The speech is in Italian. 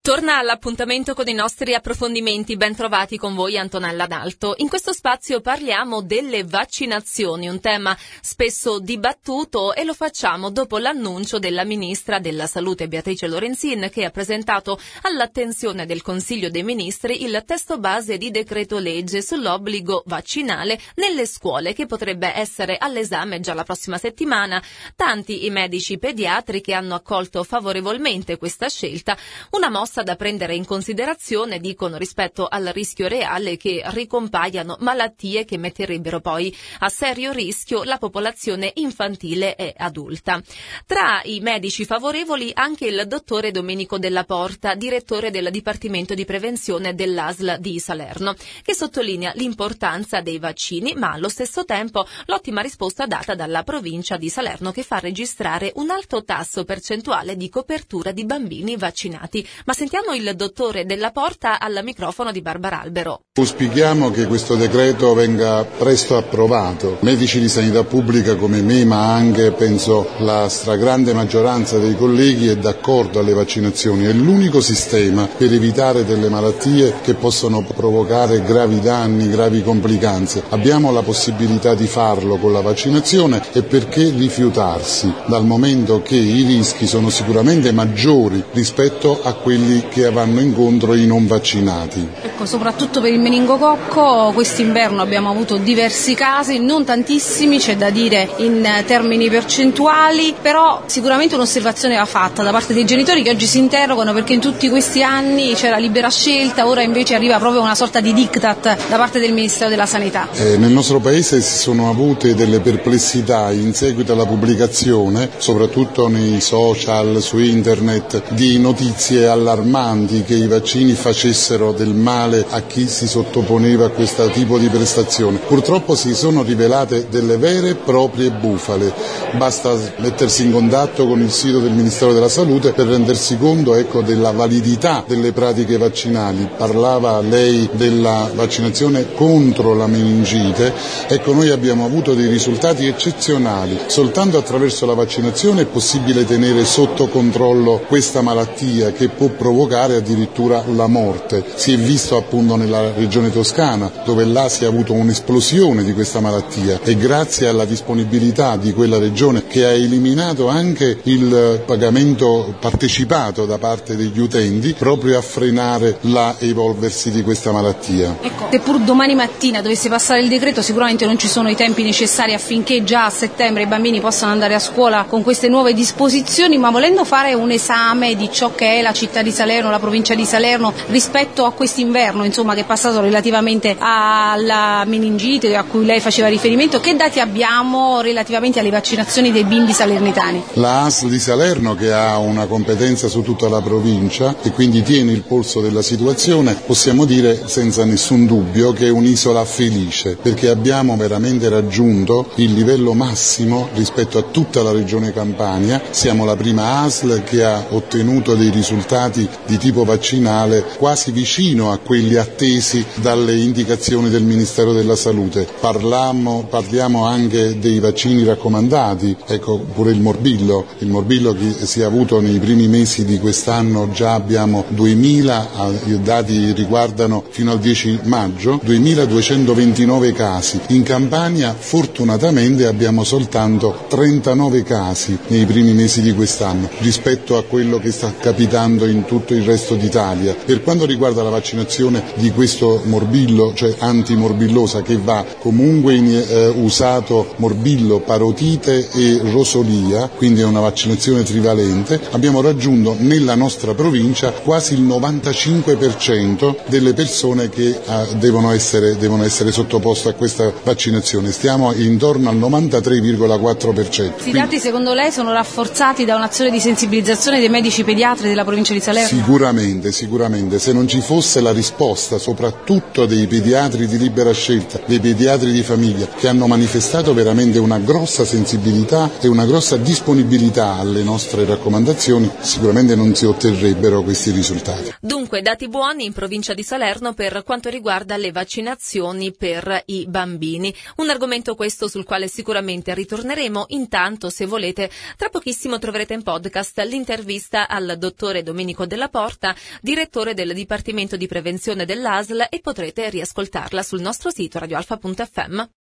Torna all'appuntamento con i nostri approfondimenti, ben trovati con voi Antonella D'Alto. In questo spazio parliamo delle vaccinazioni, un tema spesso dibattuto, e lo facciamo dopo l'annuncio della Ministra della Salute Beatrice Lorenzin, che ha presentato all'attenzione del Consiglio dei Ministri il testo base di decreto legge sull'obbligo vaccinale nelle scuole, che potrebbe essere all'esame già la prossima settimana. Tanti i medici pediatri che hanno accolto favorevolmente questa scelta, una mossa da prendere in considerazione, dicono, rispetto al rischio reale che ricompaiano malattie che metterebbero poi a serio rischio la popolazione infantile e adulta. Tra i medici favorevoli anche il dottore Domenico Della Porta, direttore del Dipartimento di Prevenzione dell'ASL di Salerno, che sottolinea l'importanza dei vaccini, ma allo stesso tempo l'ottima risposta data dalla provincia di Salerno, che fa registrare un alto tasso percentuale di copertura di bambini vaccinati. Ma sentiamo il dottore Della Porta al microfono di Barbara Albero. Auspichiamo che questo decreto venga presto approvato. Medici di sanità pubblica come me, ma anche penso la stragrande maggioranza dei colleghi, è d'accordo alle vaccinazioni. È l'unico sistema per evitare delle malattie che possono provocare gravi danni, gravi complicanze. Abbiamo la possibilità di farlo con la vaccinazione, e perché rifiutarsi, dal momento che i rischi sono sicuramente maggiori rispetto a quelli che vanno incontro i non vaccinati. Ecco, soprattutto per il meningococco quest'inverno abbiamo avuto diversi casi, non tantissimi, c'è da dire, in termini percentuali, però sicuramente un'osservazione va fatta da parte dei genitori, che oggi si interrogano perché in tutti questi anni c'era libera scelta, ora invece arriva proprio una sorta di diktat da parte del Ministero della Sanità. Nel nostro Paese si sono avute delle perplessità in seguito alla pubblicazione, soprattutto nei social, su internet, di notizie allarmanti che i vaccini facessero del male a chi si sottoponeva a questo tipo di prestazione. Purtroppo si sono rivelate delle vere e proprie bufale. Basta mettersi in contatto con il sito del Ministero della Salute per rendersi conto, della validità delle pratiche vaccinali. Parlava lei della vaccinazione contro la meningite. Noi abbiamo avuto dei risultati eccezionali. Soltanto attraverso la vaccinazione è possibile tenere sotto controllo questa malattia, che può provocare addirittura la morte. Si è visto appunto nella regione Toscana, dove là si è avuto un'esplosione di questa malattia, e grazie alla disponibilità di quella regione, che ha eliminato anche il pagamento partecipato da parte degli utenti, proprio a frenare l'evolversi di questa malattia. Seppur domani mattina dovesse passare il decreto, sicuramente non ci sono i tempi necessari affinché già a settembre i bambini possano andare a scuola con queste nuove disposizioni, ma volendo fare un esame di ciò che è la città di Salerno, la provincia di Salerno, rispetto a quest'inverno, che è passato relativamente alla meningite a cui lei faceva riferimento, che dati abbiamo relativamente alle vaccinazioni dei bimbi salernitani? La ASL di Salerno, che ha una competenza su tutta la provincia e quindi tiene il polso della situazione, possiamo dire senza nessun dubbio che è un'isola felice, perché abbiamo veramente raggiunto il livello massimo rispetto a tutta la regione Campania. Siamo la prima ASL che ha ottenuto dei risultati di tipo vaccinale quasi vicino a quelli attesi dalle indicazioni del Ministero della Salute. Parliamo anche dei vaccini raccomandati, pure il morbillo che si è avuto nei primi mesi di quest'anno, già abbiamo 2000, i dati riguardano fino al 10 maggio, 2229 casi. In Campania fortunatamente abbiamo soltanto 39 casi nei primi mesi di quest'anno, rispetto a quello che sta capitando in tutto il resto d'Italia. Per quanto riguarda la vaccinazione di questo morbillo, cioè antimorbillosa, che va comunque usato morbillo, parotite e rosolia, quindi è una vaccinazione trivalente, abbiamo raggiunto nella nostra provincia quasi il 95% delle persone che devono essere sottoposte a questa vaccinazione. Stiamo intorno al 93,4%. Questi dati secondo lei sono rafforzati da un'azione di sensibilizzazione dei medici pediatri della provincia di Salerno? Sicuramente. Se non ci fosse la risposta soprattutto dei pediatri di libera scelta, dei pediatri di famiglia, che hanno manifestato veramente una grossa sensibilità e una grossa disponibilità alle nostre raccomandazioni, sicuramente non si otterrebbero questi risultati. Dunque, dati buoni in provincia di Salerno per quanto riguarda le vaccinazioni per i bambini. Un argomento questo sul quale sicuramente ritorneremo. Intanto, se volete, tra pochissimo troverete in podcast l'intervista al dottore Domenico Della Della Porta, direttore del Dipartimento di Prevenzione dell'ASL, e potrete riascoltarla sul nostro sito radioalfa.fm.